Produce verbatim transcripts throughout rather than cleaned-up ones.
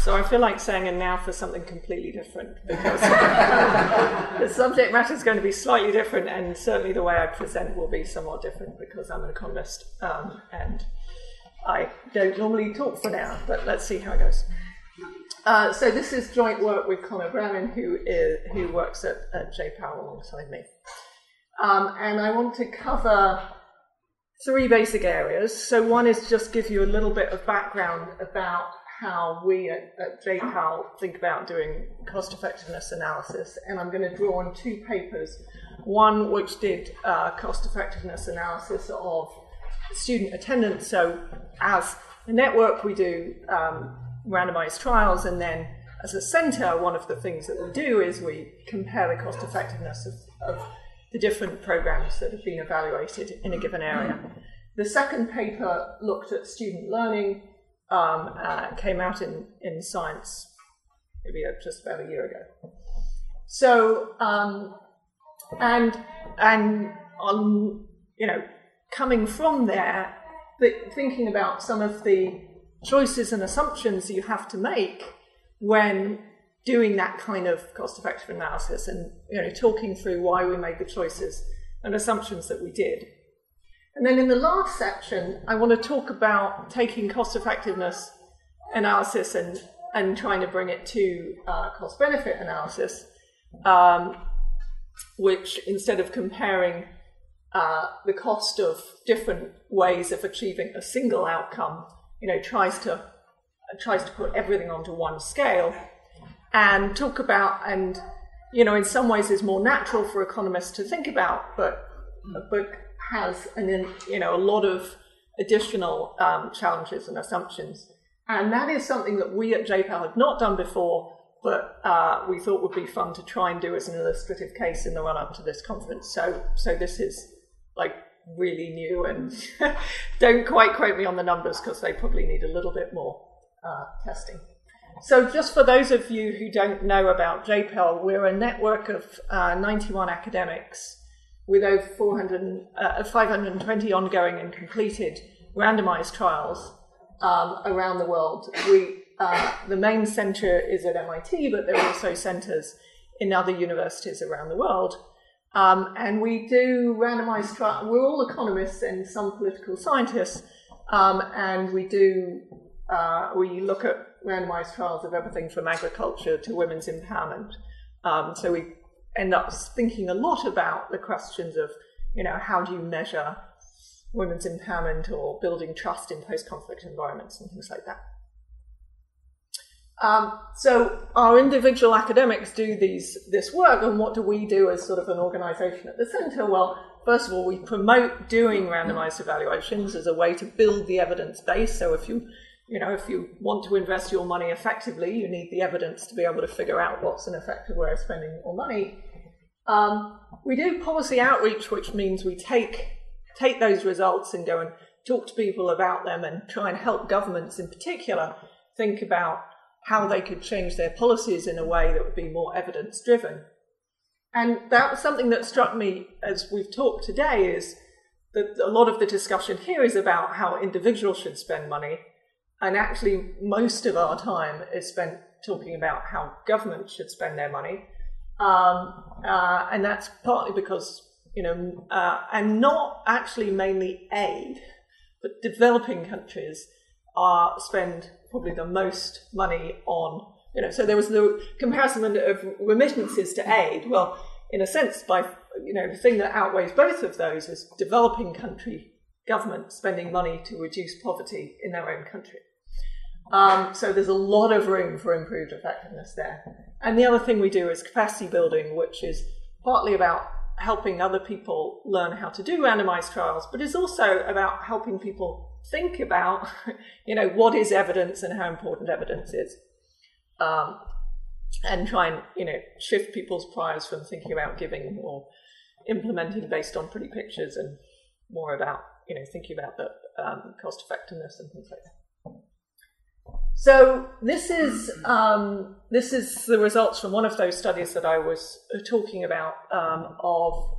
So I feel like saying a now for something completely different, because the subject matter is going to be slightly different, and certainly the way I present will be somewhat different because I'm an economist um, and I don't normally talk for now, but let's see how it goes. Uh, so this is joint work with Conor Brannan, who is who works at, at J PAL alongside me. Um, and I want to cover three basic areas. So one is just give you a little bit of background about how we at, at J PAL think about doing cost-effectiveness analysis. And I'm going to draw on two papers. One which did uh, cost-effectiveness analysis of student attendance. So as a network, we do um, randomized trials, and then as a center, one of the things that we do is we compare the cost-effectiveness of, of the different programs that have been evaluated in a given area. The second paper looked at student learning, um, uh, came out in, in Science maybe just about a year ago. So, um, and, and on, you know, coming from there, thinking about some of the choices and assumptions you have to make when doing that kind of cost-effective analysis, and you know, talking through why we made the choices and assumptions that we did. And then in the last section, I want to talk about taking cost-effectiveness analysis and, and trying to bring it to uh, cost-benefit analysis, um, which instead of comparing uh, the cost of different ways of achieving a single outcome, you know, tries to tries to put everything onto one scale, and talk about, and you know, in some ways is more natural for economists to think about, but but has an you know a lot of additional um, challenges and assumptions, and that is something that we at J PAL had not done before, but uh, we thought would be fun to try and do as an illustrative case in the run up to this conference. So so this is like really new, and don't quite quote me on the numbers because they probably need a little bit more uh, testing. So just for those of you who don't know about J PAL, we're a network of uh, ninety-one academics with over four hundred, uh, five hundred twenty ongoing and completed randomized trials um, around the world. We, uh, the main center is at M I T, but there are also centers in other universities around the world. Um, and we do randomized trials. We're all economists and some political scientists, um, and we do uh, we look at randomized trials of everything from agriculture to women's empowerment. Um, so we end up thinking a lot about the questions of, you know, how do you measure women's empowerment or building trust in post-conflict environments and things like that. Um, so our individual academics do these this work, and what do we do as sort of an organization at the center? Well, first of all, we promote doing randomized evaluations as a way to build the evidence base. So if you, you know, if you want to invest your money effectively, you need the evidence to be able to figure out what's an effective way of spending your money. Um, we do policy outreach, which means we take take those results and go and talk to people about them and try and help governments in particular think about how they could change their policies in a way that would be more evidence-driven. And that was something that struck me as we've talked today, is that a lot of the discussion here is about how individuals should spend money, and actually most of our time is spent talking about how governments should spend their money. Um, uh, and that's partly because, you know, uh, and not actually mainly aid, but developing countries are spend probably the most money on, you know, so there was the comparison of remittances to aid. Well, in a sense, by, you know, the thing that outweighs both of those is developing country government spending money to reduce poverty in their own country. Um, so there's a lot of room for improved effectiveness there. And the other thing we do is capacity building, which is partly about helping other people learn how to do randomized trials, but it's also about helping people think about, you know, what is evidence and how important evidence is. Um, and try and, you know, shift people's priors from thinking about giving or implementing based on pretty pictures and more about, you know, thinking about the um, cost effectiveness and things like that. So this is um, this is the results from one of those studies that I was talking about um, of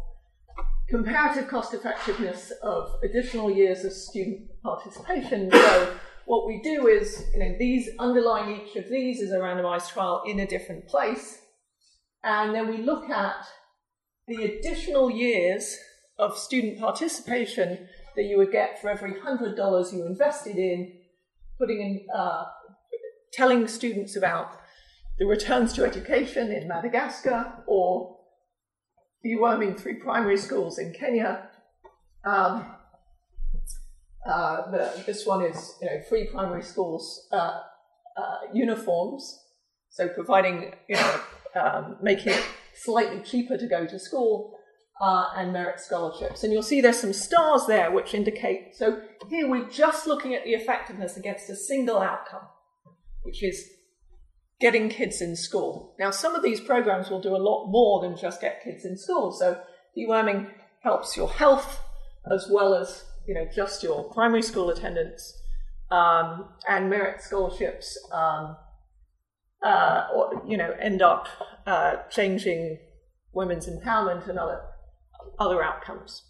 comparative cost effectiveness of additional years of student participation. So what we do is, you know, these underlying each of these is a randomized trial in a different place. And then we look at the additional years of student participation that you would get for every one hundred dollars you invested in putting in, uh, telling students about the returns to education in Madagascar or deworming three primary schools in Kenya. Um, uh, the, this one is, you know, free primary schools uh, uh, uniforms, so providing, you know, um, making it slightly cheaper to go to school, uh, and merit scholarships. And you'll see there's some stars there which indicate, so here we're just looking at the effectiveness against a single outcome, which is getting kids in school. Now, some of these programs will do a lot more than just get kids in school. So deworming helps your health as well as, you know, just your primary school attendance, um, and merit scholarships, um, uh, or, you know, end up uh, changing women's empowerment and other other outcomes.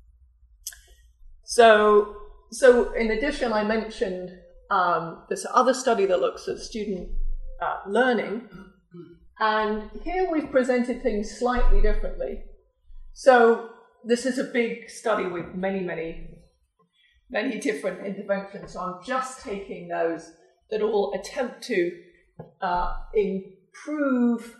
So, so in addition, I mentioned um, this other study that looks at student uh, learning, and here we've presented things slightly differently. So this is a big study with many, many, many different interventions. So I'm just taking those that all attempt to uh, improve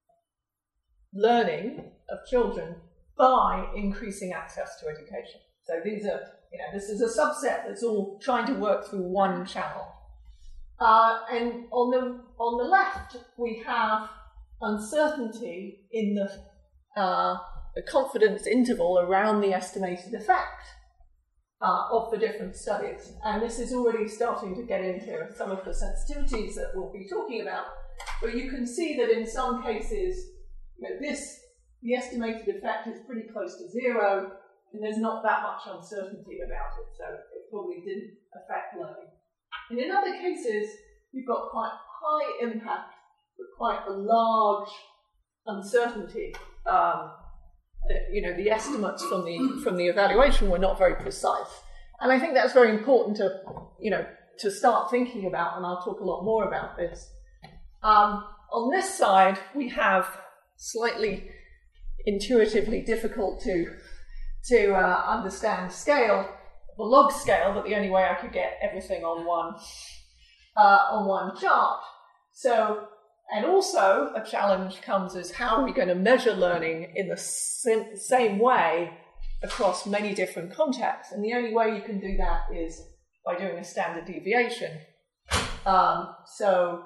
learning of children by increasing access to education. So these are, you know, this is a subset that's all trying to work through one channel. Uh, and on the on the left, we have uncertainty in the uh, the confidence interval around the estimated effect uh, of the different studies. And this is already starting to get into some of the sensitivities that we'll be talking about, where you can see that in some cases, you know, this, the estimated effect is pretty close to zero, and there's not that much uncertainty about it, so it probably didn't affect learning. And in other cases, you've got quite high impact, but quite a large uncertainty. Um, you know, the estimates from the from the evaluation were not very precise, and I think that's very important to, you know, to start thinking about. And I'll talk a lot more about this. Um, on this side, we have slightly intuitively difficult to to uh, understand scale, the log scale, but the only way I could get everything on one uh, on one chart. So. And also, a challenge comes is how are we going to measure learning in the sim- same way across many different contexts? And the only way you can do that is by doing a standard deviation. Um, so,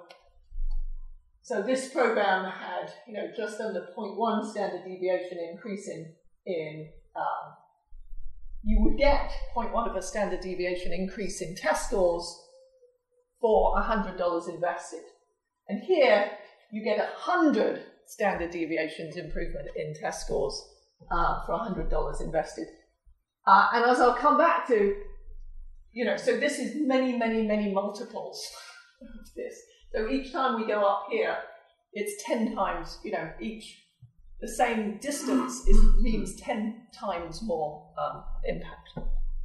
so this program had, you know, just under zero point one standard deviation increase in, in um, you would get zero point one of a standard deviation increase in test scores for one hundred dollars invested. And here, you get one hundred standard deviations improvement in test scores uh, for one hundred dollars invested. Uh, and as I'll come back to, you know, so this is many, many, many multiples of this. So each time we go up here, it's ten times, you know, each, the same distance is, means ten times more um, impact.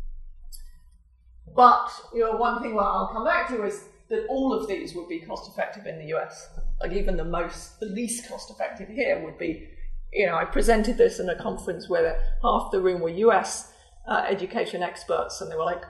But, you know, one thing that I'll come back to is that all of these would be cost effective in the U S. Like even the most, the least cost effective here would be, you know, I presented this in a conference where half the room were U S uh, education experts, and they were like,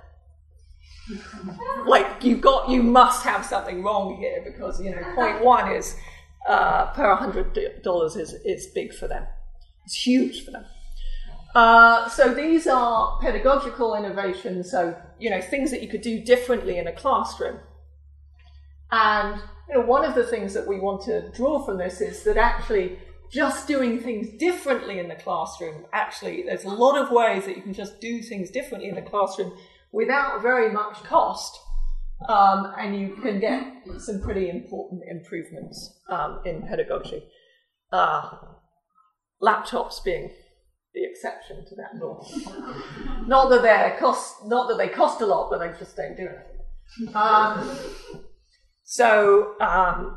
like you've got, you must have something wrong here, because, you know, zero point one is uh, per one hundred dollars is, is big for them. It's huge for them. Uh, so these are pedagogical innovations, so, you know, things that you could do differently in a classroom. And, you know, one of the things that we want to draw from this is that actually just doing things differently in the classroom, actually, there's a lot of ways that you can just do things differently in the classroom without very much cost, um, and you can get some pretty important improvements um, in pedagogy. Uh, laptops being the exception to that rule. Not that they cost, not that they cost a lot, but they just don't do anything. Um, So, um,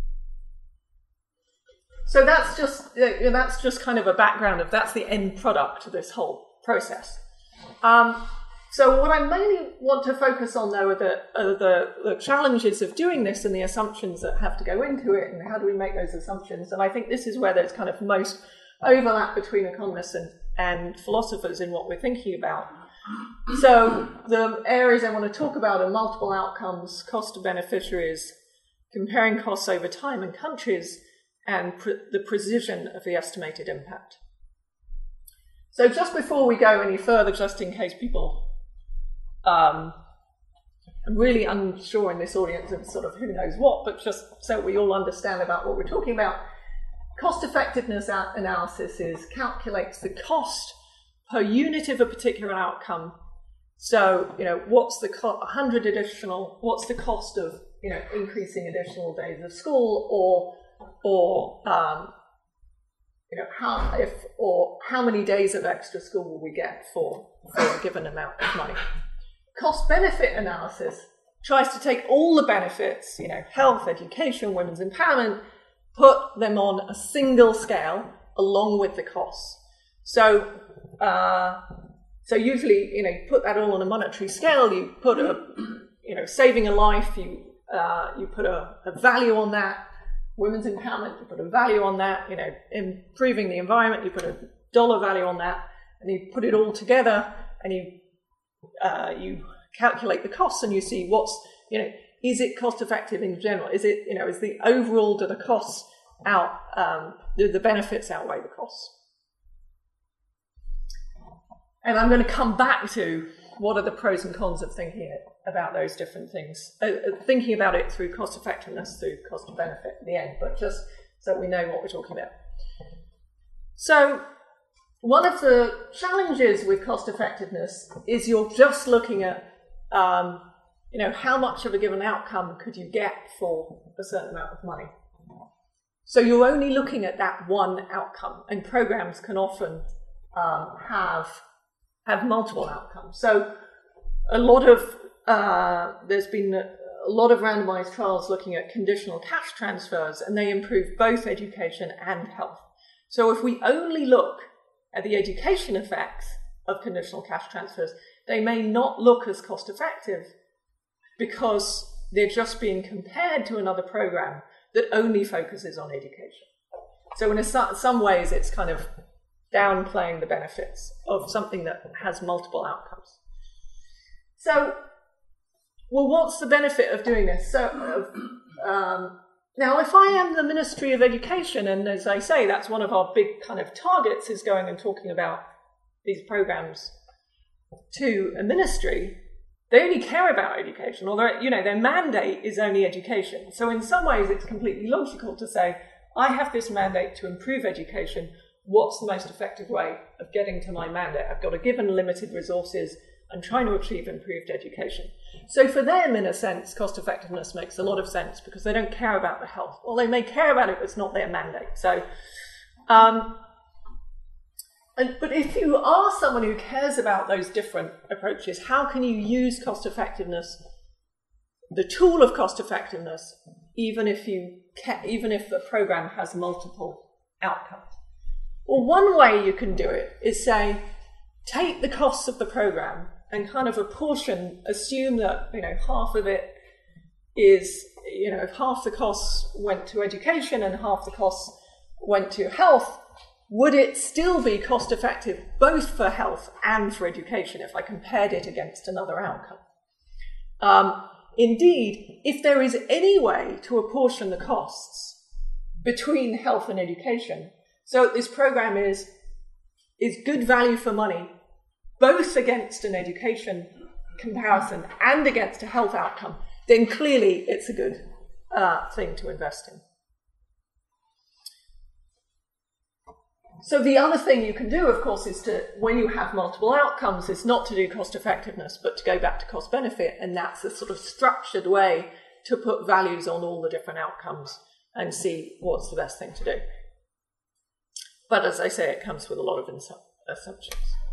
so that's just you know, that's just kind of a background of that's the end product of this whole process. Um, So what I mainly want to focus on, though, are, the, are the, the challenges of doing this and the assumptions that have to go into it, and how do we make those assumptions. And I think this is where there's kind of most overlap between economists and, and philosophers in what we're thinking about. So the areas I want to talk about are multiple outcomes, cost to beneficiaries, comparing costs over time and countries, and pre- the precision of the estimated impact. So just before we go any further, just in case people, um, I'm really unsure in this audience of sort of who knows what, but just so we all understand about what we're talking about, cost effectiveness analysis is calculates the cost per unit of a particular outcome. So, you know, what's the cost, one hundred additional, what's the cost of, you know, increasing additional days of school, or, or, um, you know, how, if, or how many days of extra school will we get for, for a given amount of money. Cost-benefit analysis tries to take all the benefits, you know, health, education, women's empowerment, put them on a single scale along with the costs. So, uh, so usually, you know, you put that all on a monetary scale. You put a, you know, saving a life. You uh, you put a, a value on that. Women's empowerment. You put a value on that. You know, improving the environment. You put a dollar value on that, and you put it all together, and you uh, you calculate the costs, and you see what's, you know, is it cost effective in general? Is it, you know, is the overall, do the costs out, um, do the benefits outweigh the costs? And I'm going to come back to what are the pros and cons of thinking it, about those different things, uh, thinking about it through cost effectiveness, through cost of benefit at the end, but just so we know what we're talking about. So one of the challenges with cost effectiveness is you're just looking at, um, you know, how much of a given outcome could you get for a certain amount of money. So you're only looking at that one outcome, and programs can often um, have have multiple outcomes. So a lot of, uh, there's been a, a lot of randomized trials looking at conditional cash transfers, and they improve both education and health. So if we only look at the education effects of conditional cash transfers, they may not look as cost effective because they're just being compared to another program that only focuses on education. So in a, some ways, it's kind of downplaying the benefits of something that has multiple outcomes. So, well, what's the benefit of doing this? So, um, now, if I am the Ministry of Education, and as I say, that's one of our big kind of targets, is going and talking about these programs to a ministry, they only care about education, or you know, their mandate is only education. So in some ways, it's completely logical to say, I have this mandate to improve education. What's the most effective way of getting to my mandate? I've got a given limited resources. I'm trying to achieve improved education. So for them, in a sense, cost effectiveness makes a lot of sense because they don't care about the health. Well, they may care about it, but it's not their mandate. So, um, and, but if you are someone who cares about those different approaches, how can you use cost effectiveness, the tool of cost effectiveness, even if you ca- even if the program has multiple outcomes? Well, one way you can do it is say, take the costs of the program and kind of apportion, assume that, you know, half of it is, you know, if half the costs went to education and half the costs went to health, would it still be cost effective both for health and for education if I compared it against another outcome? Um, indeed, if there is any way to apportion the costs between health and education, so this program is, is good value for money, both against an education comparison and against a health outcome, then clearly it's a good uh, thing to invest in. So the other thing you can do, of course, is to, when you have multiple outcomes, is not to do cost effectiveness, but to go back to cost benefit, and that's a sort of structured way to put values on all the different outcomes and see what's the best thing to do. But as I say, it comes with a lot of assumptions.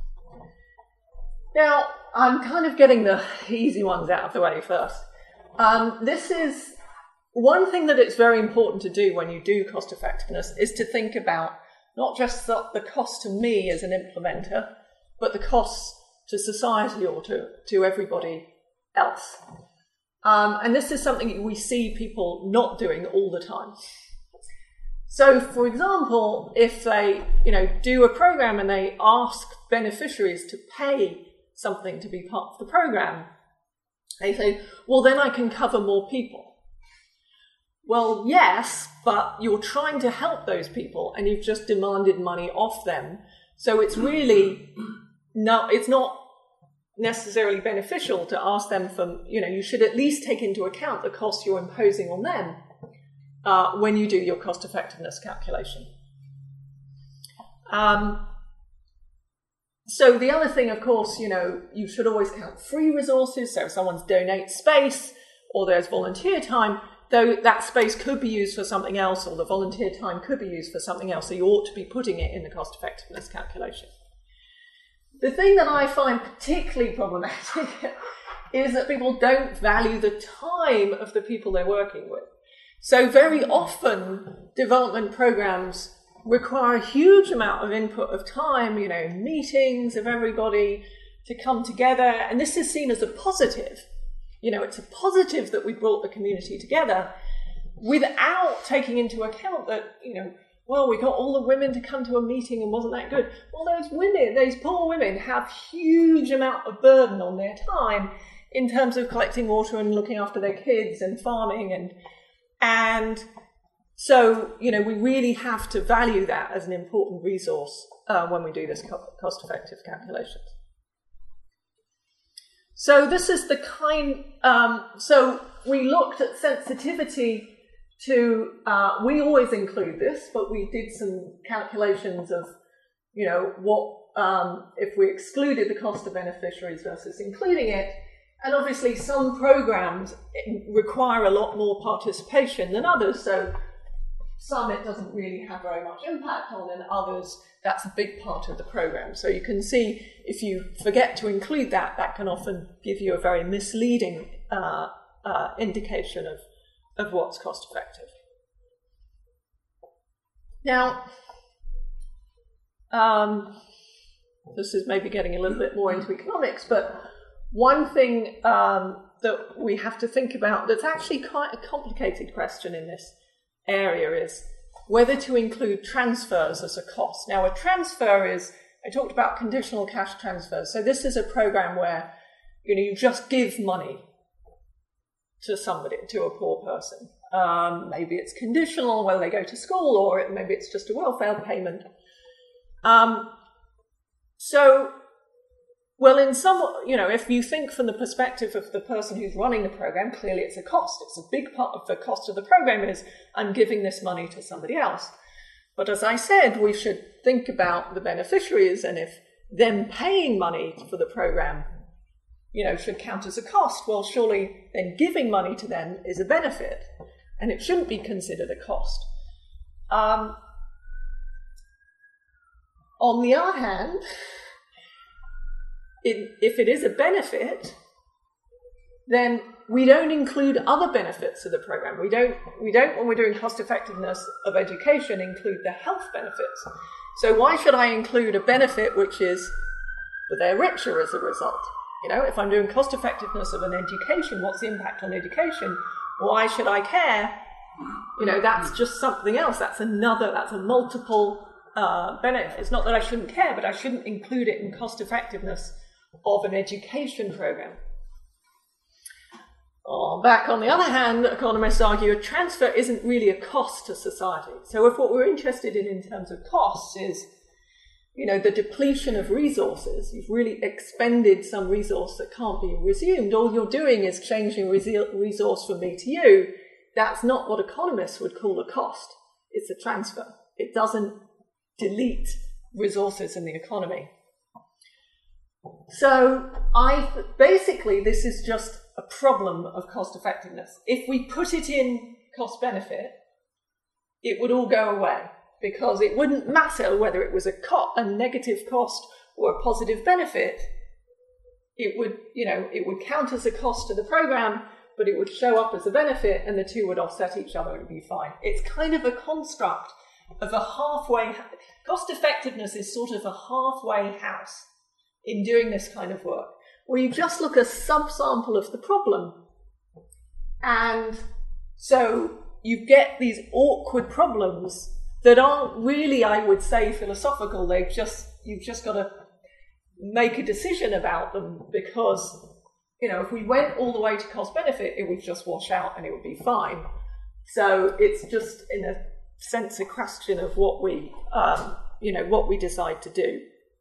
Now, I'm kind of getting the easy ones out of the way first. Um, this is one thing that it's very important to do when you do cost effectiveness is to think about not just the, the cost to me as an implementer, but the costs to society or to, to everybody else. Um, and this is something we see people not doing all the time. So, for example, if they, you know, do a program and they ask beneficiaries to pay something to be part of the program, they say, well, then I can cover more people. Well, yes, but you're trying to help those people and you've just demanded money off them. So it's really, no, it's not necessarily beneficial to ask them for, you know, you should at least take into account the costs you're imposing on them uh, when you do your cost effectiveness calculation. Um, so the other thing, of course, you know, you should always count free resources. So if someone's donate space or there's volunteer time, though that space could be used for something else or the volunteer time could be used for something else, so you ought to be putting it in the cost effectiveness calculation. The thing that I find particularly problematic is that people don't value the time of the people they're working with. So very often development programs require a huge amount of input of time, you know, meetings of everybody to come together, and this is seen as a positive. You know, it's a positive that we brought the community together without taking into account that, you know, well, we got all the women to come to a meeting and wasn't that good. Well, those women, those poor women have huge amount of burden on their time in terms of collecting water and looking after their kids and farming. And, and so, you know, we really have to value that as an important resource uh, when we do this cost-effective calculations. So this is the kind, um, so we looked at sensitivity to, uh, we always include this, but we did some calculations of, you know, what, um, if we excluded the cost of beneficiaries versus including it, and obviously some programs require a lot more participation than others, so some it doesn't really have very much impact on, and others that's a big part of the program. So you can see if you forget to include that, that can often give you a very misleading uh, uh, indication of, of what's cost effective. Now, um, this is maybe getting a little bit more into economics, but one thing um, that we have to think about that's actually quite a complicated question in this area is whether to include transfers as a cost. Now, a transfer is, I talked about conditional cash transfers. So this is a program where, you know, you just give money to somebody, to a poor person. Um, maybe it's conditional, whether they go to school, or it, maybe it's just a welfare payment. Um, so, well, in some, you know, if you think from the perspective of the person who's running the program, clearly it's a cost. It's a big part of the cost of the program is I'm giving this money to somebody else. But as I said, we should think about the beneficiaries, and if them paying money for the program, you know, should count as a cost, well, surely then giving money to them is a benefit, and it shouldn't be considered a cost. Um, on the other hand, It, if it is a benefit, then we don't include other benefits of the program. We don't, we don't, when we're doing cost effectiveness of education, include the health benefits. So why should I include a benefit which is that they're richer as a result? You know, if I'm doing cost effectiveness of an education, what's the impact on education? Why should I care? You know, that's just something else. That's another, that's a multiple uh, benefit. It's not that I shouldn't care, but I shouldn't include it in cost effectiveness of an education program. Oh, back on the other hand, economists argue a transfer isn't really a cost to society. So if what we're interested in in terms of costs is, you know, the depletion of resources, you've really expended some resource that can't be resumed, all you're doing is changing resource from me to you, that's not what economists would call a cost. It's a transfer. It doesn't delete resources in the economy. So I basically this is just a problem of cost effectiveness. If we put it in cost benefit, it would all go away because it wouldn't matter whether it was a, co- a negative cost or a positive benefit. It would, you know, it would count as a cost to the program, but it would show up as a benefit, and the two would offset each other and be fine. It's kind of a construct of a halfway. Cost effectiveness is sort of a halfway house. in doing this kind of work, where you just look at a subsample of the problem. And so you get these awkward problems that aren't really, I would say, philosophical. They've just, you've just got to make a decision about them, because, you know, if we went all the way to cost benefit, it would just wash out and it would be fine. So it's just, in a sense, a question of what we, um, you know, what we decide to do.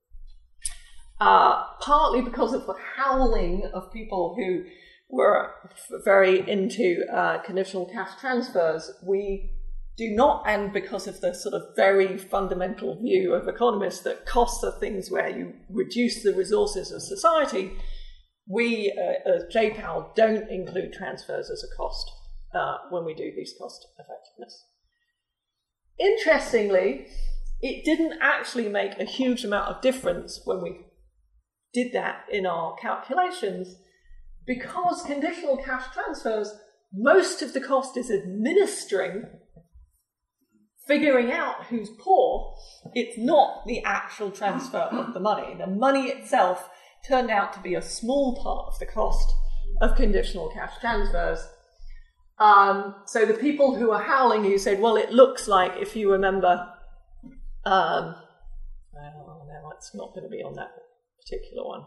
Uh, partly because of the howling of people who were very into uh, conditional cash transfers, we do not, and because of the sort of very fundamental view of economists that costs are things where you reduce the resources of society, we uh, as J PAL don't include transfers as a cost uh, when we do these cost effectiveness. Interestingly, it didn't actually make a huge amount of difference when we did that in our calculations, because conditional cash transfers, most of the cost is administering, figuring out who's poor. It's not the actual transfer of the money. The money itself turned out to be a small part of the cost of conditional cash transfers. Um, so the people who are howling, you said, well, it looks like, if you remember, um, oh, no, it's not going to be on that particular one.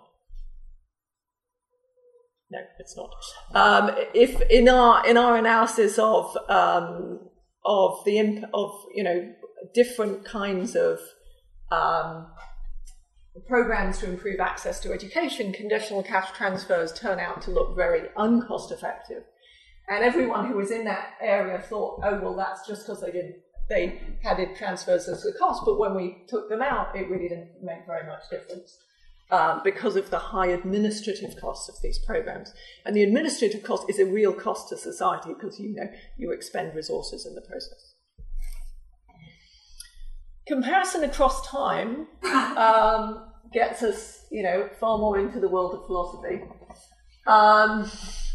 No, it's not. Um, if in our in our analysis of um, of the imp- of you know different kinds of um, programs to improve access to education, conditional cash transfers turn out to look very uncost effective, and everyone who was in that area thought, oh well, that's just because they didn't they had it transfers as a cost, but when we took them out, it really didn't make very much difference. Um, because of the high administrative costs of these programs. And the administrative cost is a real cost to society, because you know you expend resources in the process. Comparison across time um, gets us, you know, far more into the world of philosophy. Um,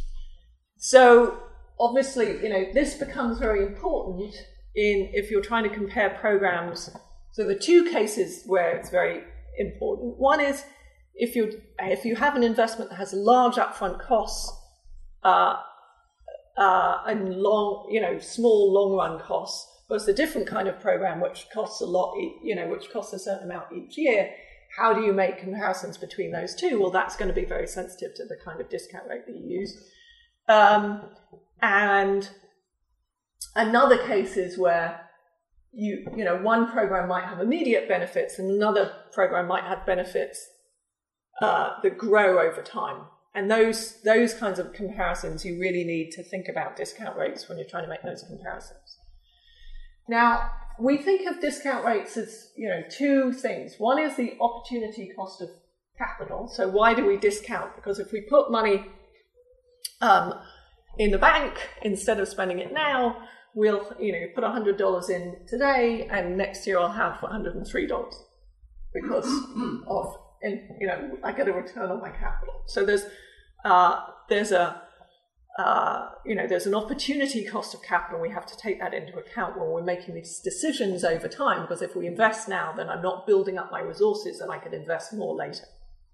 so obviously, you know, this becomes very important in if you're trying to compare programs. So the two cases where it's very important. One is if you if you have an investment that has large upfront costs uh, uh, and long, you know, small long run costs, versus a different kind of program which costs a lot, you know, which costs a certain amount each year. How do you make comparisons between those two? Well, that's going to be very sensitive to the kind of discount rate that you use. Um, and another case is where You, you know, one program might have immediate benefits and another program might have benefits uh, that grow over time. And those those kinds of comparisons, you really need to think about discount rates when you're trying to make those comparisons. Now, we think of discount rates as, you know, two things. One is the opportunity cost of capital. So why do we discount? Because if we put money um, in the bank instead of spending it now, we'll, you know, put one hundred dollars in today, and next year I'll have one hundred three dollars because of, and, you know, I get a return on my capital. So there's, uh, there's a, uh, you know, there's an opportunity cost of capital. We have to take that into account when we're making these decisions over time, because if we invest now, then I'm not building up my resources and I can invest more later.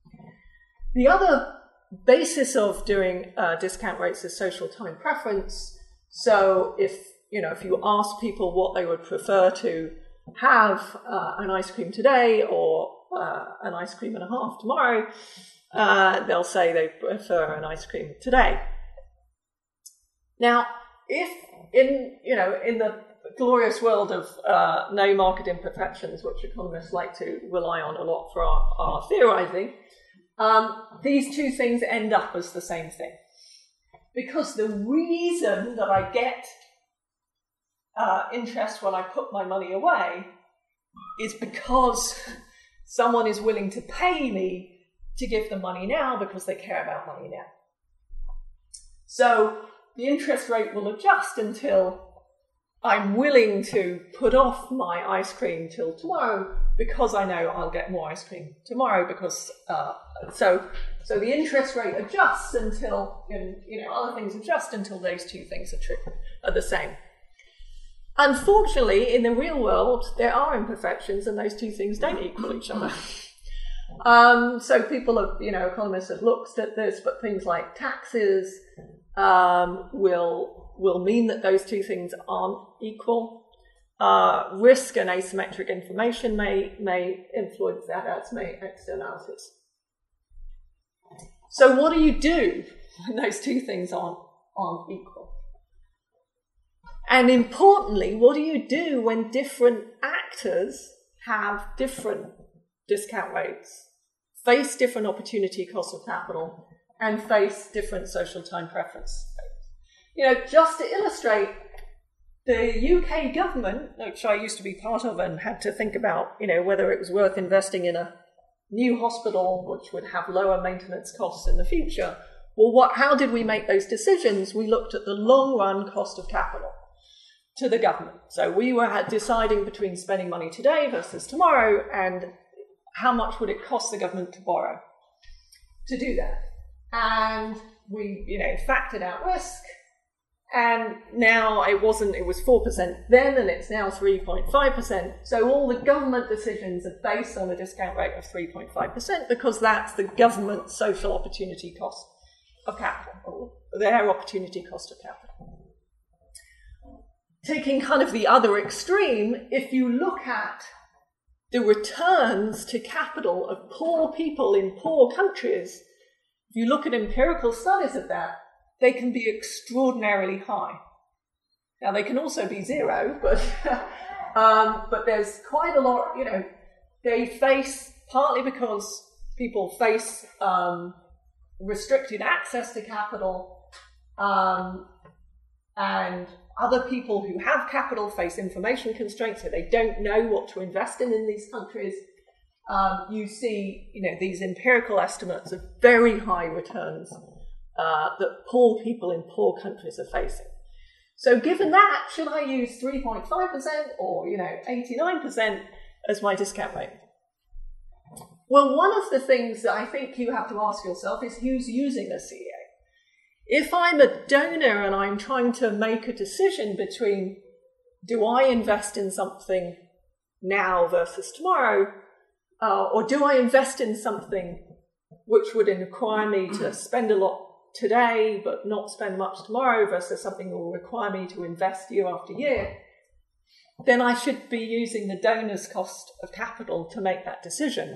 The other basis of doing uh, discount rates is social time preference. So if, you know, if you ask people what they would prefer to have, uh, an ice cream today or uh, an ice cream and a half tomorrow, uh, they'll say they prefer an ice cream today. Now, if in, you know, in the glorious world of uh, no market imperfections, which economists like to rely on a lot for our, our theorizing, um, these two things end up as the same thing. Because the reason that I get uh, interest when I put my money away is because someone is willing to pay me to give them money now because they care about money now. So the interest rate will adjust until I'm willing to put off my ice cream till tomorrow because I know I'll get more ice cream tomorrow. Because uh, so so the interest rate adjusts until, you know, other things adjust until those two things are true, are the same. Unfortunately, in the real world, there are imperfections, and those two things don't equal each other. Um, so people have, you know, economists have looked at this, but things like taxes um, will will mean that those two things aren't equal. Uh, risk and asymmetric information may may influence that, as may externalities. So what do you do when those two things aren't, aren't equal? And importantly, what do you do when different actors have different discount rates, face different opportunity costs of capital, and face different social time preference rates? You know, just to illustrate, the U K government, which I used to be part of and had to think about, you know, whether it was worth investing in a new hospital which would have lower maintenance costs in the future. Well, what, how did we make those decisions? We looked at the long-run cost of capital to the government. So we were deciding between spending money today versus tomorrow, and how much would it cost the government to borrow to do that. And we, you know, factored out risk, and now it wasn't, it was four percent then, and it's now three point five percent. So all the government decisions are based on a discount rate of three point five percent because that's the government's social opportunity cost of capital, or their opportunity cost of capital. Taking kind of the other extreme, if you look at the returns to capital of poor people in poor countries, if you look at empirical studies of that, they can be extraordinarily high. Now, they can also be zero, but um, but there's quite a lot, you know, they face, partly because people face um, restricted access to capital, um, and other people who have capital face information constraints, so they don't know what to invest in in these countries. Um, you see, you know, these empirical estimates of very high returns Uh, that poor people in poor countries are facing. So given that, should I use three point five percent or, you know, eighty-nine percent as my discount rate? Well, one of the things that I think you have to ask yourself is who's using a C A? If I'm a donor and I'm trying to make a decision between do I invest in something now versus tomorrow, uh, or do I invest in something which would require me to spend a lot today but not spend much tomorrow versus something that will require me to invest year after year, then I should be using the donor's cost of capital to make that decision.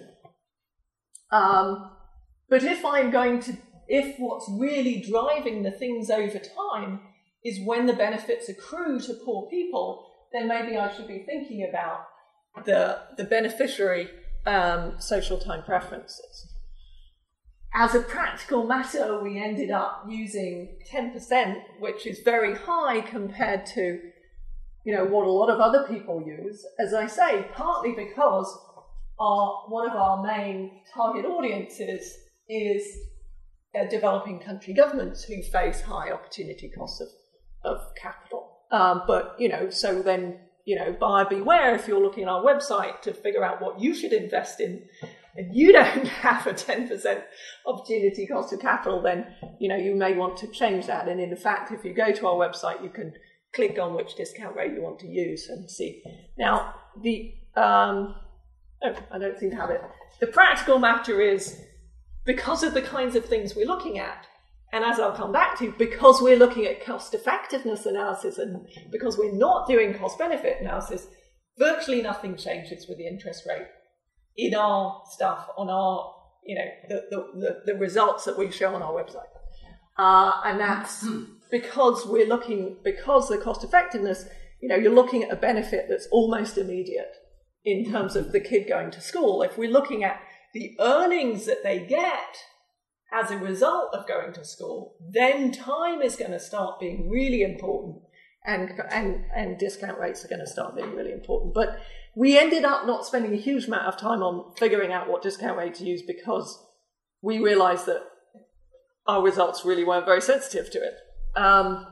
Um, but if I'm going to, if what's really driving the things over time is when the benefits accrue to poor people, then maybe I should be thinking about the, the beneficiary um, social time preferences. As a practical matter, we ended up using ten percent, which is very high compared to, you know, what a lot of other people use. As I say, partly because our, one of our main target audiences is uh, developing country governments who face high opportunity costs of, of capital. Um, but, you know, so then, you know, buyer beware if you're looking at our website to figure out what you should invest in. If you don't have a ten percent opportunity cost of capital, then, you know, you may want to change that. And in fact, if you go to our website, you can click on which discount rate you want to use and see. Now, the, um, oh, I don't seem to have it. The practical matter is, because of the kinds of things we're looking at, and as I'll come back to, because we're looking at cost effectiveness analysis and because we're not doing cost benefit analysis, virtually nothing changes with the interest rate in our stuff, on our, you know, the, the, the results that we show on our website. Uh, and that's because we're looking, because the cost effectiveness, you know, you're looking at a benefit that's almost immediate in terms of the kid going to school. If we're looking at the earnings that they get as a result of going to school, then time is going to start being really important, and, and, and discount rates are going to start being really important. But we ended up not spending a huge amount of time on figuring out what discount rate to use because we realized that our results really weren't very sensitive to it. Um,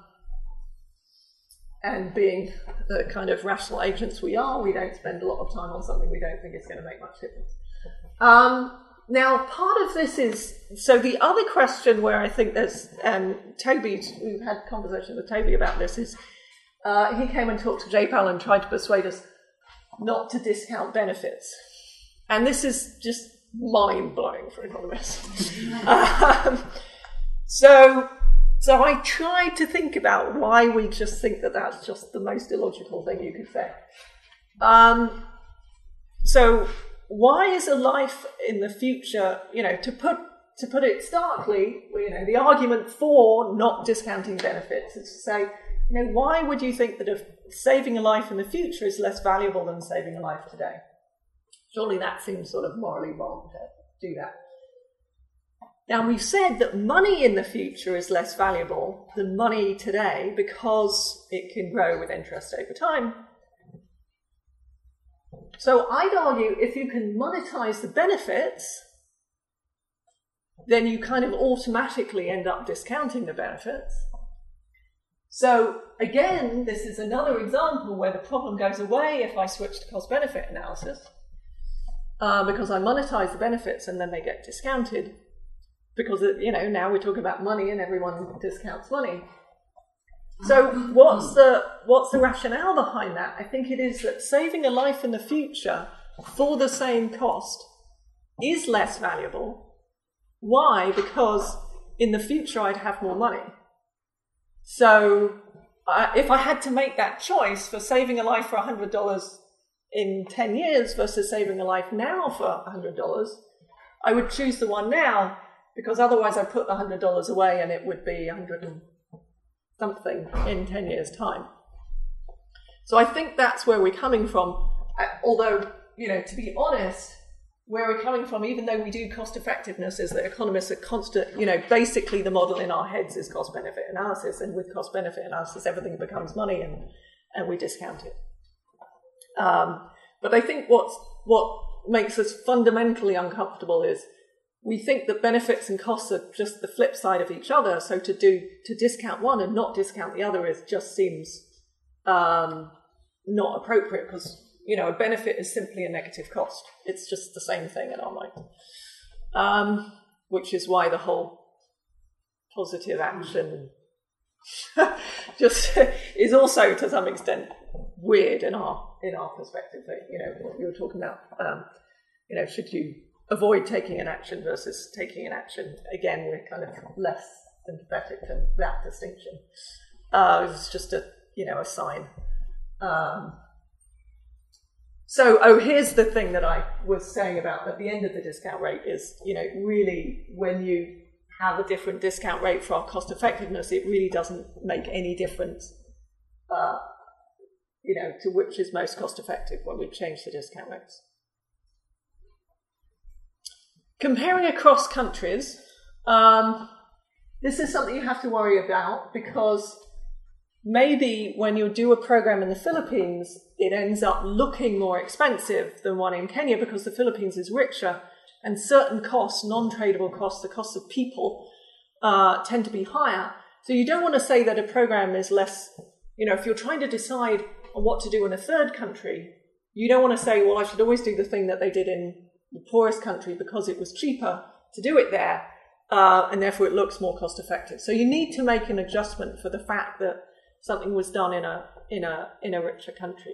and being the kind of rational agents we are, we don't spend a lot of time on something we don't think is going to make much difference. Um, now, part of this is, so the other question where I think there's, um, Toby, we've had a conversation with Toby about this, is uh, he came and talked to J PAL and tried to persuade us not to discount benefits. And this is just mind-blowing for economists. um, so, so I tried to think about why we just think that that's just the most illogical thing you could say. Um, so why is a life in the future, you know, to put to put it starkly, you know, the argument for not discounting benefits is to say, you know, why would you think that if saving a life in the future is less valuable than saving a life today? Surely that seems sort of morally wrong to do that. Now, we've said that money in the future is less valuable than money today because it can grow with interest over time. So I'd argue if you can monetize the benefits, then you kind of automatically end up discounting the benefits. So again, this is another example where the problem goes away if I switch to cost-benefit analysis, uh, because I monetize the benefits and then they get discounted. Because, you know, now we're talking about money and everyone discounts money. So what's the, what's the rationale behind that? I think it is that saving a life in the future for the same cost is less valuable. Why? Because in the future I'd have more money. So uh, if I had to make that choice for saving a life for one hundred dollars in ten years versus saving a life now for one hundred dollars, I would choose the one now, because otherwise I put the one hundred dollars away and it would be one hundred and something in ten years' time. So I think that's where we're coming from. Although, you know, to be honest, where we're coming from, even though we do cost effectiveness, is that economists are constant, you know, basically the model in our heads is cost benefit analysis, and with cost benefit analysis, everything becomes money and, and we discount it. Um, but I think what's, what makes us fundamentally uncomfortable is we think that benefits and costs are just the flip side of each other. So to do to discount one and not discount the other is just seems um, not appropriate, because, you know, a benefit is simply a negative cost. It's just the same thing in our mind, um, which is why the whole positive action just is also to some extent weird in our in our perspective. You know, what you were talking about. Um, you know, should you avoid taking an action versus taking an action? Again, we're kind of less sympathetic to that distinction. Uh, it's just a, you know, a sign. Um, so, oh, here's the thing that I was saying about at the end of the discount rate is, you know, really when you have a different discount rate for our cost effectiveness, it really doesn't make any difference, uh, you know, to which is most cost effective when we change the discount rates. Comparing across countries, um, this is something you have to worry about, because maybe when you do a program in the Philippines, it ends up looking more expensive than one in Kenya because the Philippines is richer and certain costs, non-tradable costs, the costs of people, uh, tend to be higher. So you don't want to say that a program is less, you know, if you're trying to decide on what to do in a third country, you don't want to say, well, I should always do the thing that they did in the poorest country because it was cheaper to do it there, uh, and therefore it looks more cost effective. So you need to make an adjustment for the fact that something was done in a in a in a richer country.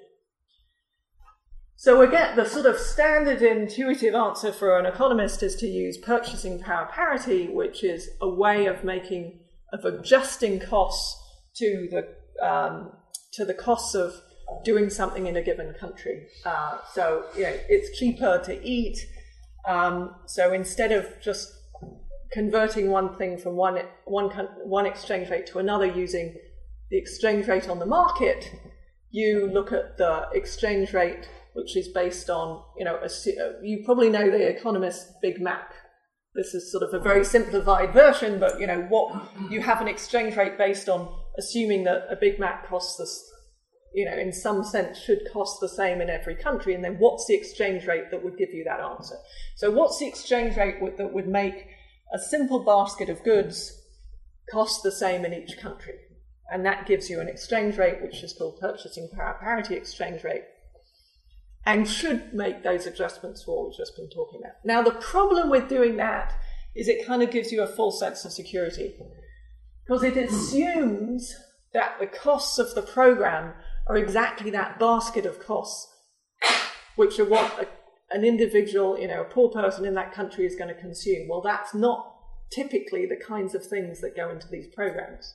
So again, the sort of standard intuitive answer for an economist is to use purchasing power parity, which is a way of making of adjusting costs to the um, to the costs of doing something in a given country. Uh, so, you know, it's cheaper to eat. Um, so instead of just converting one thing from one, one, one exchange rate to another using the exchange rate on the market, you look at the exchange rate, which is based on, you know, a, you probably know the Economist Big Mac. This is sort of a very simplified version, but, you know, what you have an exchange rate based on assuming that a Big Mac costs us, you know, in some sense should cost the same in every country, and then what's the exchange rate that would give you that answer? So what's the exchange rate would, that would make a simple basket of goods cost the same in each country? And that gives you an exchange rate, which is called purchasing power parity exchange rate, and should make those adjustments for what we've just been talking about. Now, the problem with doing that is it kind of gives you a false sense of security, because it assumes that the costs of the program are exactly that basket of costs, which are what an individual, you know, a poor person in that country is going to consume. Well, that's not typically the kinds of things that go into these programs.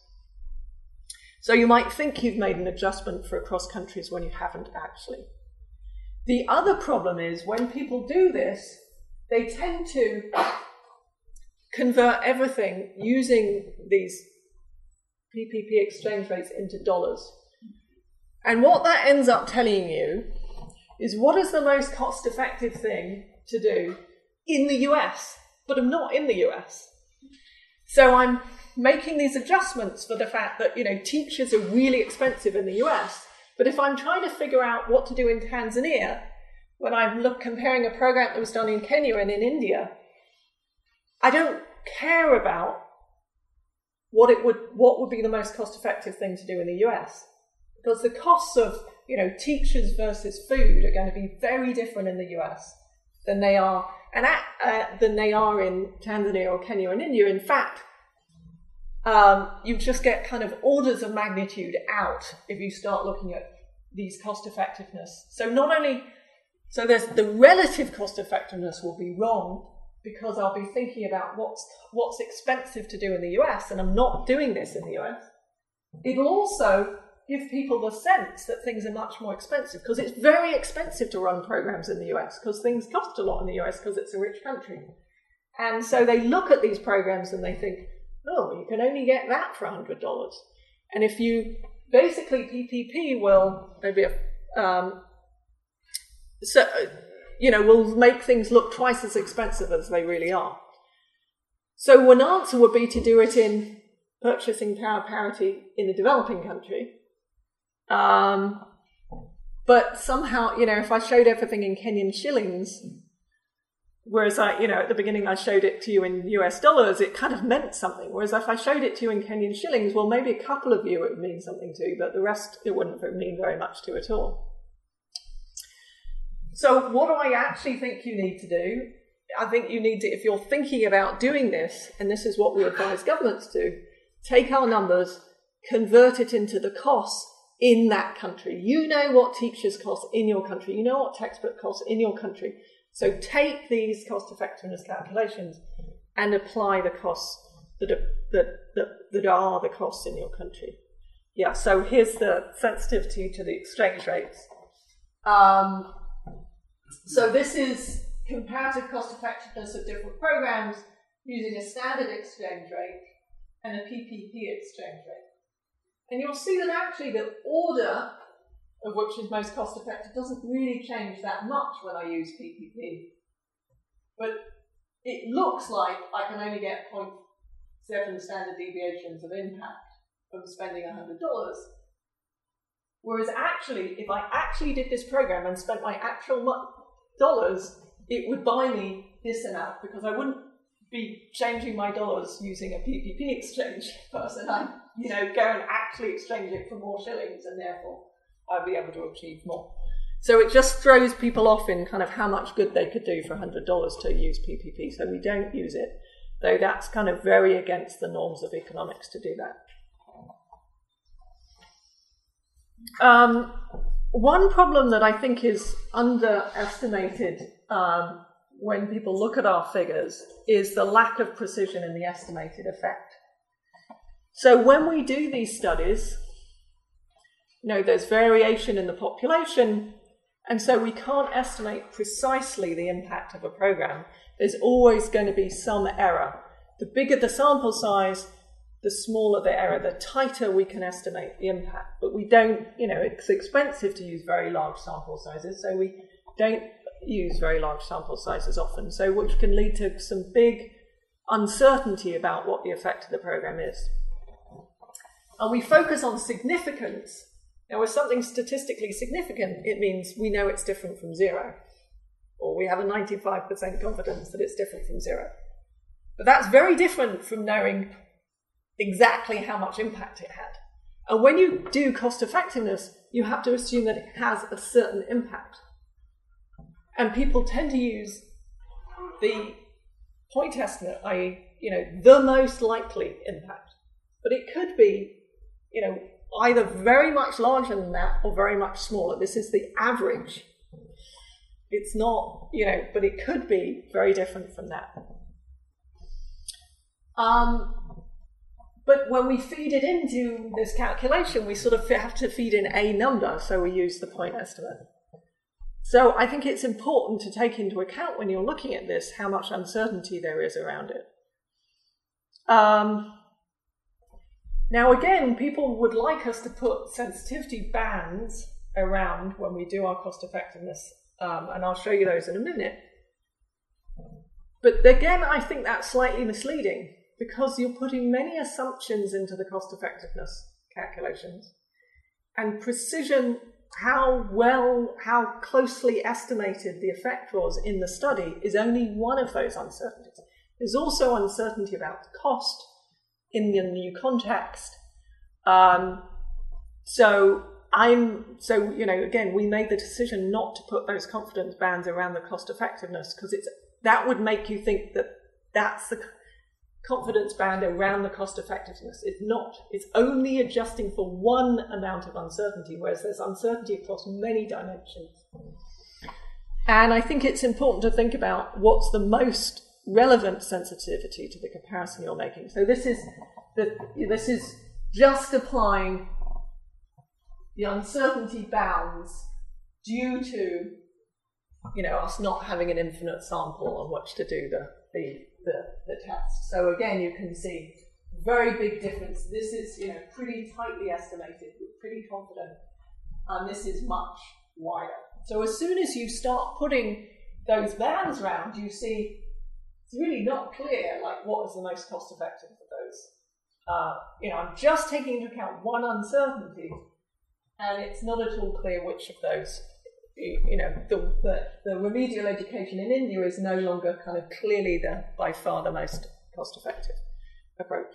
So you might think you've made an adjustment for across countries when you haven't actually. The other problem is when people do this, they tend to convert everything using these P P P exchange rates into dollars. And what that ends up telling you is what is the most cost-effective thing to do in the U S, but I'm not in the U S. So I'm making these adjustments for the fact that, you know, teachers are really expensive in the U S, but if I'm trying to figure out what to do in Tanzania, when I'm look, comparing a program that was done in Kenya and in India, I don't care about what it would, what would be the most cost-effective thing to do in the U S. Because the costs of, you know, teachers versus food are going to be very different in the U S than they are, and at, uh, than they are in Tanzania or Kenya and India. In fact, um, you just get kind of orders of magnitude out if you start looking at these cost effectiveness. So not only, so there's the relative cost effectiveness will be wrong because I'll be thinking about what's what's expensive to do in the U S, and I'm not doing this in the U S. It'll also give people the sense that things are much more expensive because it's very expensive to run programs in the U S because things cost a lot in the U S because it's a rich country. And so they look at these programs and they think, oh, you can only get that for one hundred dollars. And if you, basically P P P will, maybe, um, so, you know, will make things look twice as expensive as they really are. So one answer would be to do it in purchasing power parity in a developing country. Um, but somehow, you know, if I showed everything in Kenyan shillings, whereas I, you know, at the beginning I showed it to you in U S dollars, it kind of meant something. Whereas if I showed it to you in Kenyan shillings, well, maybe a couple of you it would mean something to, but the rest it wouldn't mean very much to at all. So what do I actually think you need to do? I think you need to, if you're thinking about doing this, and this is what we advise governments to, take our numbers, convert it into the costs in that country. You know what teachers cost in your country. You know what textbook costs in your country. So take these cost effectiveness calculations and apply the costs that are, that, that, that are the costs in your country. Yeah, so here's the sensitivity to the exchange rates. Um, so this is comparative cost effectiveness of different programs using a standard exchange rate and a P P P exchange rate. And you'll see that actually the order of which is most cost effective doesn't really change that much when I use P P P. But it looks like I can only get zero point seven standard deviations of impact from spending one hundred dollars. Whereas actually, if I actually did this program and spent my actual dollars, it would buy me this amount because I wouldn't be changing my dollars using a P P P exchange first, and I, you know, go and actually exchange it for more shillings, and therefore I'd be able to achieve more. So it just throws people off in kind of how much good they could do for one hundred dollars to use P P P. So we don't use it, though that's kind of very against the norms of economics to do that. Um, one problem that I think is underestimated um, when people look at our figures is the lack of precision in the estimated effect. So when we do these studies, you know, there's variation in the population, and so we can't estimate precisely the impact of a program. There's always going to be some error. The bigger the sample size, the smaller the error, the tighter we can estimate the impact. But we don't, you know, it's expensive to use very large sample sizes, so we don't use very large sample sizes often, so which can lead to some big uncertainty about what the effect of the program is. And we focus on significance. Now, if something's statistically significant, it means we know it's different from zero, or we have a ninety-five percent confidence that it's different from zero. But that's very different from knowing exactly how much impact it had. And when you do cost effectiveness, you have to assume that it has a certain impact. And people tend to use the point estimate, that is, you know, the most likely impact. But it could be, you know, either very much larger than that or very much smaller. This is the average. It's not, you know, but it could be very different from that. Um, but when we feed it into this calculation, we sort of have to feed in a number, so we use the point estimate. So I think it's important to take into account when you're looking at this how much uncertainty there is around it. Um, now again, people would like us to put sensitivity bands around when we do our cost effectiveness, um, and I'll show you those in a minute. But again, I think that's slightly misleading because you're putting many assumptions into the cost effectiveness calculations, and precision, how well, how closely estimated the effect was in the study is only one of those uncertainties. There's also uncertainty about the cost in the new context. Um, so I'm, so, you know, again, we made the decision not to put those confidence bands around the cost effectiveness because it's, that would make you think that that's the confidence band around the cost effectiveness. It's not. It's only adjusting for one amount of uncertainty, whereas there's uncertainty across many dimensions. And I think it's important to think about what's the most relevant sensitivity to the comparison you're making. So this is the, this is just applying the uncertainty bounds due to, you know, us not having an infinite sample on which to do the, the, the, the test. So again, you can see very big difference. This is, you know, pretty tightly estimated, pretty confident, and this is much wider. So as soon as you start putting those bands around, you see it's really not clear, like, what is the most cost effective for those. Uh, you know, I'm just taking into account one uncertainty, and it's not at all clear which of those, you know, the, the, the remedial education in India is no longer kind of clearly the, by far the most cost effective approach.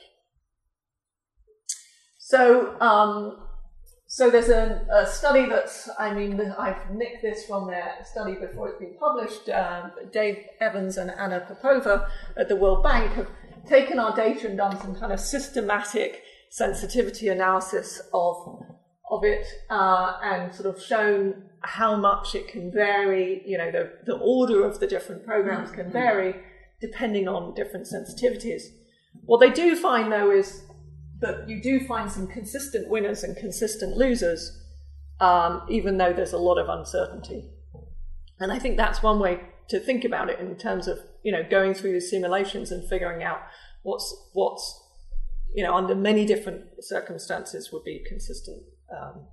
So, um, so there's a, a study that's, I mean, I've nicked this from their study before it's been published. Um, Dave Evans and Anna Popova at the World Bank have taken our data and done some kind of systematic sensitivity analysis of, of it uh, and sort of shown how much it can vary. You know, the, the order of the different programs can vary depending on different sensitivities. What they do find, though, is that you do find some consistent winners and consistent losers, um, even though there's a lot of uncertainty. And I think that's one way to think about it in terms of, you know, going through the simulations and figuring out what's, what's you know, under many different circumstances would be consistent. Um,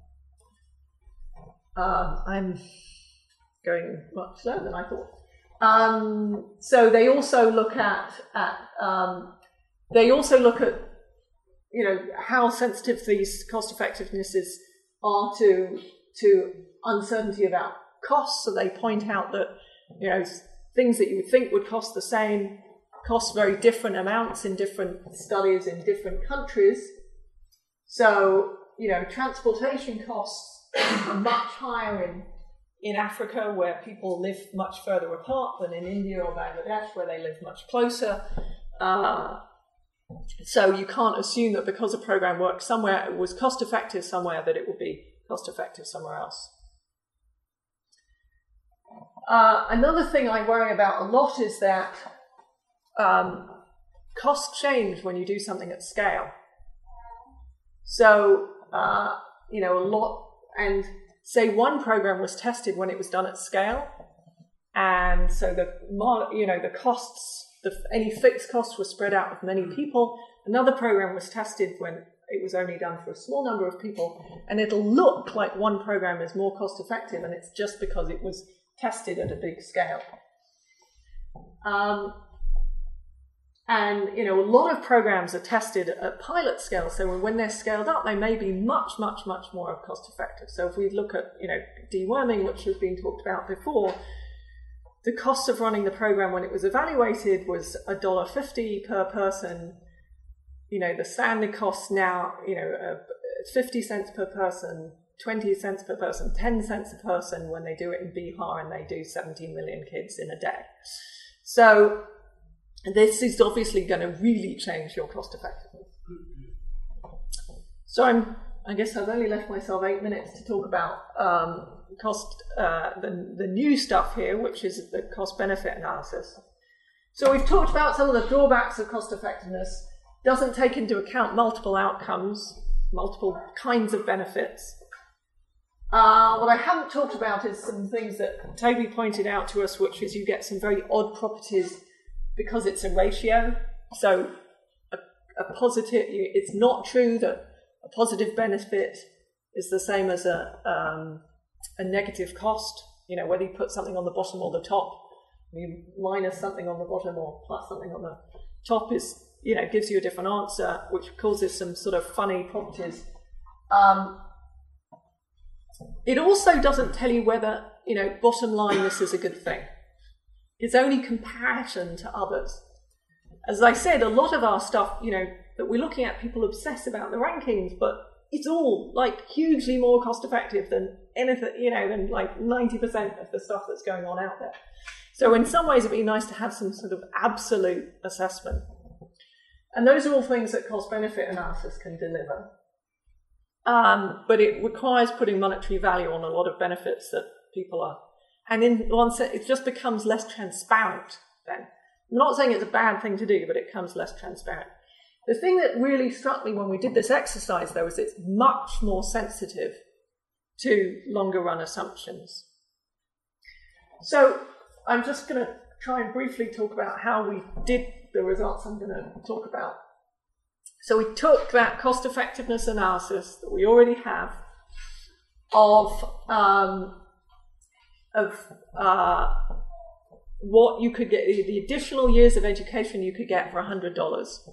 uh, I'm going much slower than I thought. Um, so they also look at, at um, they also look at you know, how sensitive these cost effectivenesses are to, to uncertainty about costs. So they point out that, you know, things that you would think would cost the same cost very different amounts in different studies in different countries. So, you know, transportation costs are much higher in, in Africa, where people live much further apart, than in India or Bangladesh, where they live much closer. Uh, So you can't assume that because a program worked somewhere, it was cost effective somewhere, that it will be cost effective somewhere else. Uh, another thing I worry about a lot is that um, costs change when you do something at scale. So, uh, you know, a lot, and say one program was tested when it was done at scale, and so the, you know, the costs, The, any fixed costs were spread out with many people. Another program was tested when it was only done for a small number of people, and it'll look like one program is more cost effective, and it's just because it was tested at a big scale. Um, and, you know, a lot of programs are tested at pilot scale, so when they're scaled up, they may be much, much, much more cost effective. So if we look at, you know, deworming, which has been talked about before, the cost of running the program when it was evaluated was one dollar fifty per person. You know, the standard costs now, you know, uh, fifty cents per person, twenty cents per person, ten cents a person when they do it in Bihar, and they do seventeen million kids in a day. So this is obviously going to really change your cost effectiveness. So I'm I guess I've only left myself eight minutes to talk about um, cost, uh, the, the new stuff here, which is the cost-benefit analysis. So we've talked about some of the drawbacks of cost-effectiveness. Doesn't take into account multiple outcomes, multiple kinds of benefits. Uh, what I haven't talked about is some things that Toby pointed out to us, which is you get some very odd properties because it's a ratio. So a, a positive, it's not true that a positive benefit is the same as a, um, a negative cost. You know, whether you put something on the bottom or the top, you minus something on the bottom or plus something on the top is, you know, gives you a different answer, which causes some sort of funny properties. Um, it also doesn't tell you whether, you know, bottom line, this is a good thing. It's only comparison to others. As I said, a lot of our stuff, you know, that we're looking at, people obsess about the rankings, but it's all like hugely more cost effective than anything, you know, than like ninety percent of the stuff that's going on out there. So in some ways it'd be nice to have some sort of absolute assessment. And those are all things that cost-benefit analysis can deliver. Um, but it requires putting monetary value on a lot of benefits that people are. And in one sense, it just becomes less transparent then. I'm not saying it's a bad thing to do, but it becomes less transparent. The thing that really struck me when we did this exercise, though, is it's much more sensitive to longer-run assumptions. So I'm just going to try and briefly talk about how we did the results I'm going to talk about. So we took that cost-effectiveness analysis that we already have of, um, of uh, what you could get, the additional years of education you could get for one hundred dollars.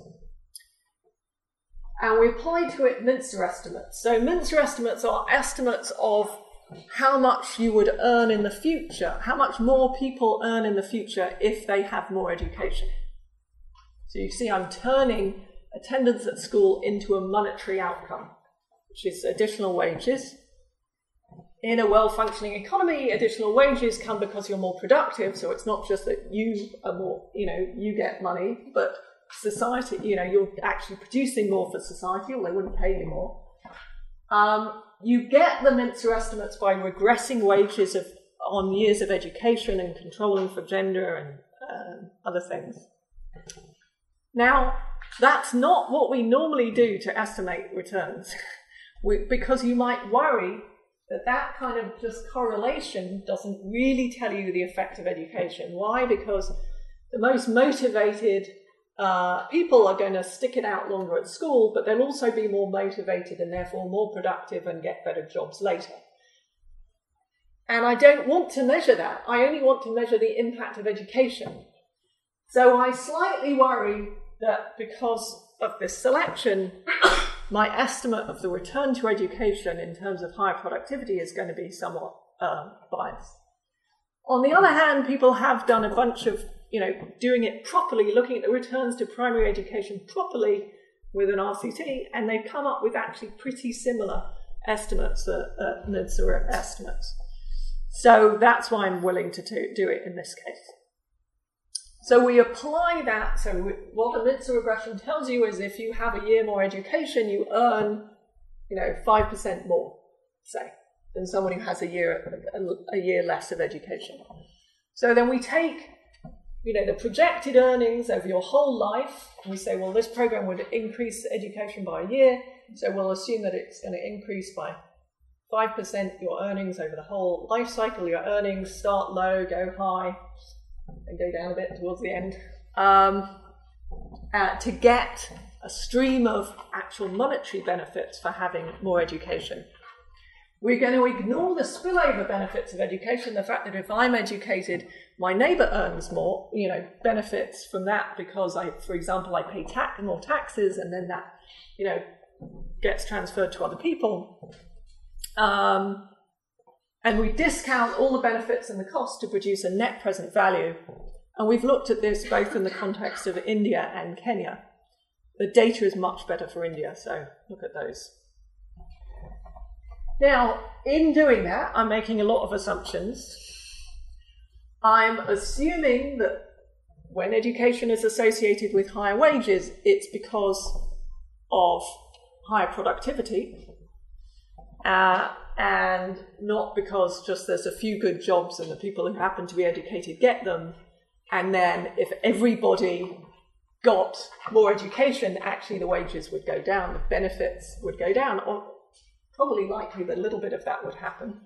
And we applied to it Mincer estimates. So Mincer estimates are estimates of how much you would earn in the future, how much more people earn in the future if they have more education. So you see I'm turning attendance at school into a monetary outcome, which is additional wages. In a well-functioning economy, additional wages come because you're more productive, so it's not just that you are more, you know, you get money, but society, you know, you're actually producing more for society, or they wouldn't pay you more. Um, you get the Mincer estimates by regressing wages of, on years of education and controlling for gender and uh, other things. Now, that's not what we normally do to estimate returns, we, because you might worry that that kind of just correlation doesn't really tell you the effect of education. Why? Because the most motivated uh, people are going to stick it out longer at school, but they'll also be more motivated and therefore more productive and get better jobs later. And I don't want to measure that. I only want to measure the impact of education. So I slightly worry that because of this selection, my estimate of the return to education in terms of higher productivity is going to be somewhat uh, biased. On the other hand, people have done a bunch of, you know, doing it properly, looking at the returns to primary education properly with an R C T, and they've come up with actually pretty similar estimates, uh, uh, Mincer estimates. So that's why I'm willing to do it in this case. So we apply that, so what a Mincer regression tells you is if you have a year more education, you earn, you know, five percent more, say, than someone who has a year, a, a year less of education. So then we take, you know, the projected earnings over your whole life, and we say, well, this program would increase education by a year, so we'll assume that it's going to increase by five percent your earnings over the whole life cycle. Your earnings start low, go high, and go down a bit towards the end, um, uh, to get a stream of actual monetary benefits for having more education. We're going to ignore the spillover benefits of education, the fact that if I'm educated, my neighbour earns more, you know, benefits from that because I, for example, I pay tax, more taxes, and then that, you know, gets transferred to other people. Um, And we discount all the benefits and the cost to produce a net present value. And we've looked at this both in the context of India and Kenya. The data is much better for India, so look at those. Now, in doing that, I'm making a lot of assumptions. I'm assuming that when education is associated with higher wages, it's because of higher productivity. uh, and not because just there's a few good jobs and the people who happen to be educated get them, and then if everybody got more education, actually the wages would go down, the benefits would go down, or probably likely that a little bit of that would happen.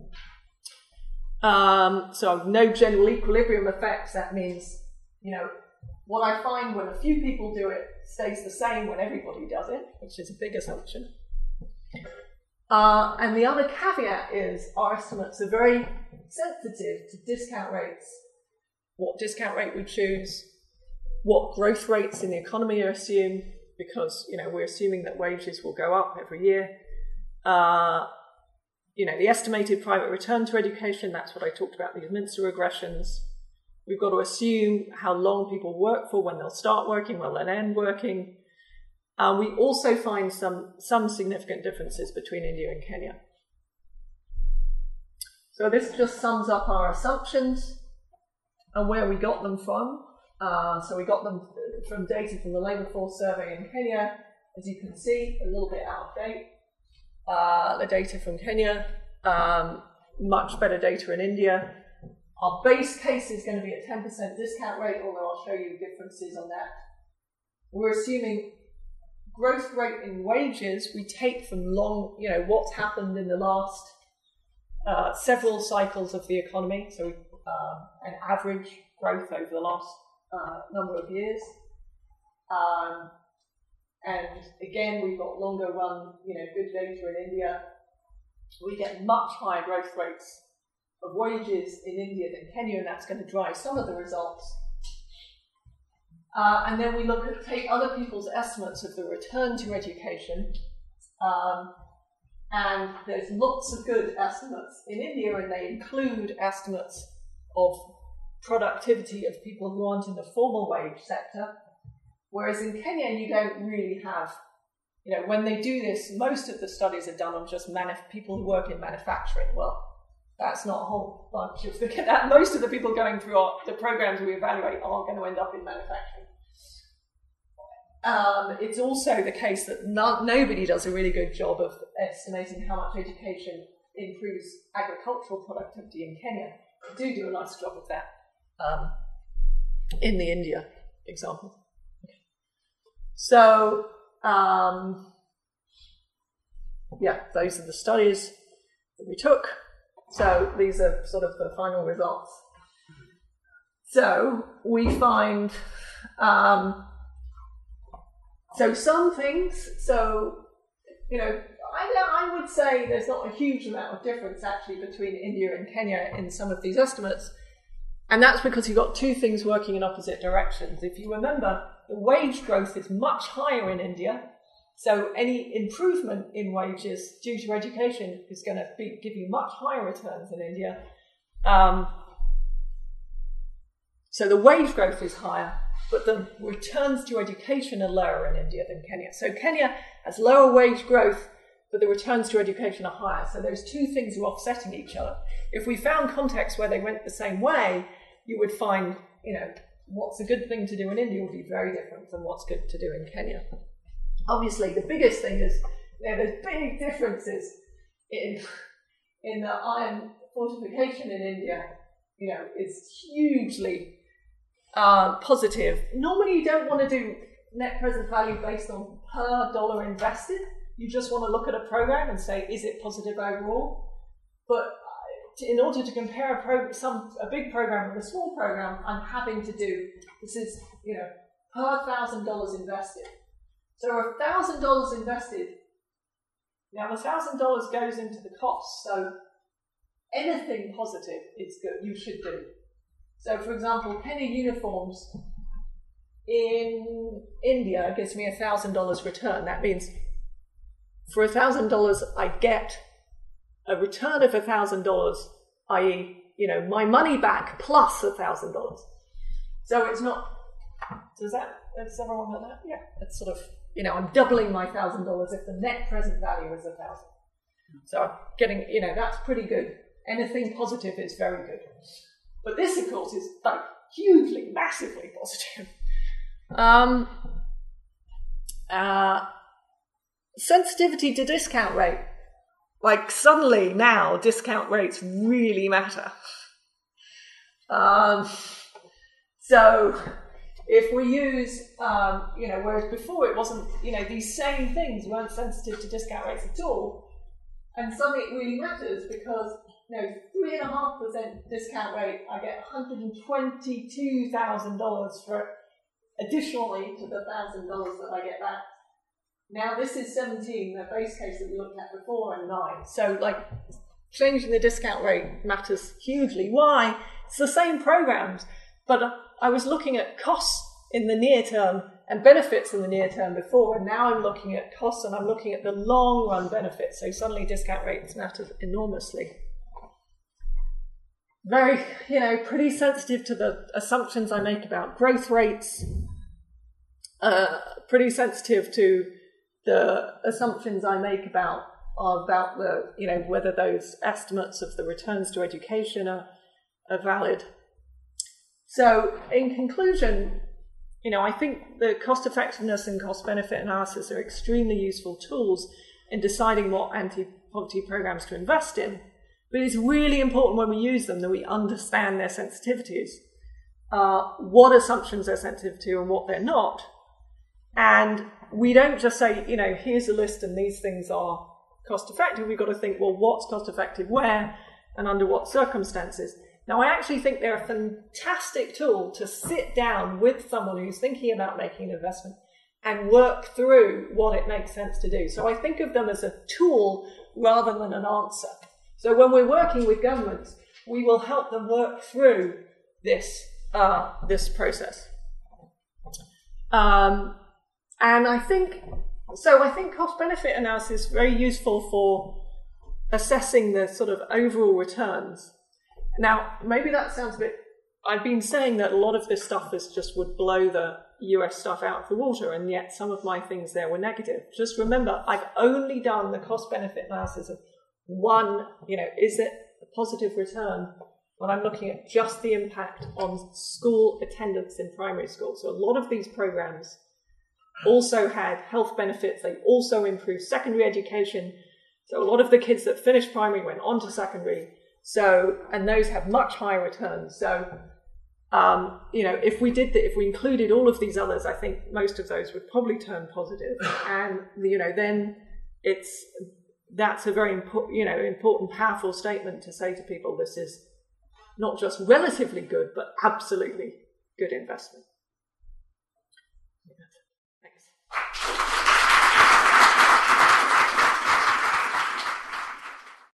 Um, so no general equilibrium effects. That means, you know, what I find when a few people do it stays the same when everybody does it, which is a big assumption. Uh, and the other caveat is our estimates are very sensitive to discount rates, what discount rate we choose, what growth rates in the economy are assumed, because, you know, we're assuming that wages will go up every year. Uh, you know, the estimated private return to education, that's what I talked about, these Mincer regressions. We've got to assume how long people work for, when they'll start working, when they'll end working. Uh, we also find some, some significant differences between India and Kenya. So this just sums up our assumptions and where we got them from. Uh, so we got them from data from the Labour Force Survey in Kenya. As you can see, a little bit out of date. Uh, the data from Kenya, um, much better data in India. Our base case is going to be a ten percent discount rate, although I'll show you differences on that. We're assuming growth rate in wages we take from long, you know, what's happened in the last uh, several cycles of the economy, so um, an average growth over the last uh, number of years. Um, and again, we've got longer run, you know, good data in India. We get much higher growth rates of wages in India than Kenya, and that's going to drive some of the results. Uh, and then we look at take other people's estimates of the return to education, um, and there's lots of good estimates in India, and they include estimates of productivity of people who aren't in the formal wage sector, whereas in Kenya you don't really have, you know, when they do this, most of the studies are done on just manuf- people who work in manufacturing. Well, that's not a whole bunch of the, that most of the people going through our, the programs we evaluate are going to end up in manufacturing. Um, it's also the case that not, nobody does a really good job of estimating how much education improves agricultural productivity in Kenya. They do do a nice job of that um, in the India example. So, um, yeah, those are the studies that we took. So these are sort of the final results. So we find, um, so some things, so, you know, I, I would say there's not a huge amount of difference actually between India and Kenya in some of these estimates. And that's because you've got two things working in opposite directions. If you remember, the wage growth is much higher in India. So any improvement in wages due to education is going to be, give you much higher returns in India. Um, so the wage growth is higher, but the returns to education are lower in India than Kenya. So Kenya has lower wage growth, but the returns to education are higher. So those two things are offsetting each other. If we found contexts where they went the same way, you would find, you know, what's a good thing to do in India would be very different from what's good to do in Kenya. Obviously, the biggest thing is, you know, there's big differences in, in the iron fortification in India. You know, it's hugely uh, positive. Normally, you don't want to do net present value based on per dollar invested. You just want to look at a program and say, is it positive overall? But in order to compare a, pro- some, a big program with a small program, I'm having to do, this is, you know, per thousand dollars invested. So a thousand dollars invested, now a thousand dollars goes into the cost, so anything positive is good, you should do. So for example, Kenya uniforms in India gives me a thousand dollars return. That means for a thousand dollars I get a return of a thousand dollars, that is, you know, my money back plus a thousand dollars. So it's not, does that, does everyone get that? Yeah, it's sort of, you know, I'm doubling my thousand dollars if the net present value is a thousand. So I'm getting, you know, that's pretty good. Anything positive is very good. But this, of course, is like hugely, massively positive. Um, uh, sensitivity to discount rate. like suddenly now discount rates really matter. Um, so if we use, um, you know, whereas before it wasn't, you know, these same things weren't sensitive to discount rates at all, and suddenly it really matters because, you know, three and a half percent discount rate, I get one hundred twenty-two thousand dollars for it, additionally to the one thousand dollars that I get back. Now this is seventeen, the base case that we looked at before, and nine. So like changing the discount rate matters hugely. Why? It's the same programs, but I was looking at costs in the near term and benefits in the near term before, and now I'm looking at costs and I'm looking at the long run benefits. So suddenly discount rates matter enormously. Very, you know, pretty sensitive to the assumptions I make about growth rates, uh, pretty sensitive to the assumptions I make about about the, you know, whether those estimates of the returns to education are, are valid. So in conclusion, you know, I think the cost effectiveness and cost benefit analysis are extremely useful tools in deciding what anti-poverty programs to invest in. But it's really important when we use them that we understand their sensitivities, uh, what assumptions they're sensitive to and what they're not. And we don't just say, you know, here's a list and these things are cost effective. We've got to think, well, what's cost effective where and under what circumstances? Now, I actually think they're a fantastic tool to sit down with someone who's thinking about making an investment and work through what it makes sense to do. So I think of them as a tool rather than an answer. So when we're working with governments, we will help them work through this, uh, this process. Um, and I think, so I think cost-benefit analysis is very useful for assessing the sort of overall returns. Now, maybe that sounds a bit, I've been saying that a lot of this stuff is just would blow the U S stuff out of the water, and yet some of my things there were negative. Just remember, I've only done the cost-benefit analysis of one, you know, is it a positive return when I'm looking at just the impact on school attendance in primary school. So a lot of these programs also had health benefits. They also improved secondary education. So a lot of the kids that finished primary went on to secondary. So, and those have much higher returns. So, um, you know, if we did that, if we included all of these others, I think most of those would probably turn positive. And, you know, then it's, that's a very important, you know, important, powerful statement to say to people, this is not just relatively good, but absolutely good investment.